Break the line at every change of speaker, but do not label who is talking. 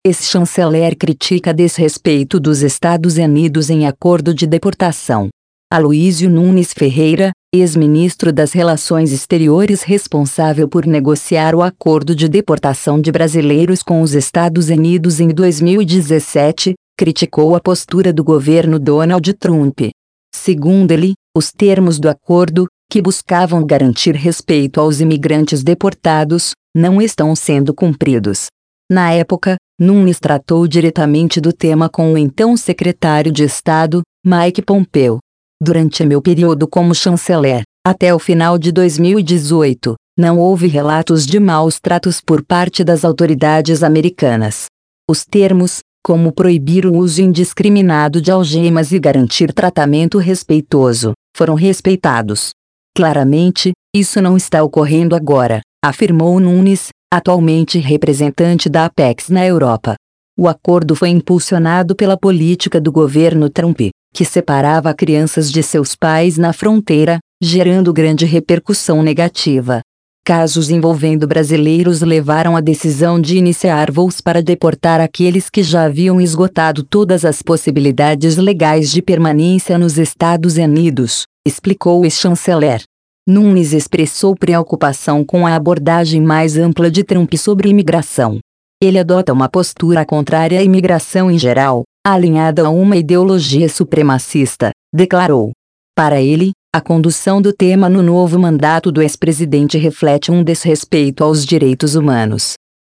Ex-chanceler critica desrespeito dos Estados Unidos em acordo de deportação. Aloísio Nunes Ferreira, ex-ministro das Relações Exteriores responsável por negociar o acordo de deportação de brasileiros com os Estados Unidos em 2017, criticou a postura do governo Donald Trump. Segundo ele, os termos do acordo, que buscavam garantir respeito aos imigrantes deportados, não estão sendo cumpridos. Na época, Nunes tratou diretamente do tema com o então secretário de Estado, Mike Pompeo. Durante meu período como chanceler, até o final de 2018, não houve relatos de maus tratos por parte das autoridades americanas. Os termos, como proibir o uso indiscriminado de algemas e garantir tratamento respeitoso, foram respeitados. Claramente, isso não está ocorrendo agora, afirmou Nunes, atualmente representante da Apex na Europa. O acordo foi impulsionado pela política do governo Trump, que separava crianças de seus pais na fronteira, gerando grande repercussão negativa. Casos envolvendo brasileiros levaram à decisão de iniciar voos para deportar aqueles que já haviam esgotado todas as possibilidades legais de permanência nos Estados Unidos, explicou o ex-chanceler. Nunes expressou preocupação com a abordagem mais ampla de Trump sobre imigração. Ele adota uma postura contrária à imigração em geral, alinhada a uma ideologia supremacista, declarou. Para ele, a condução do tema no novo mandato do ex-presidente reflete um desrespeito aos direitos humanos.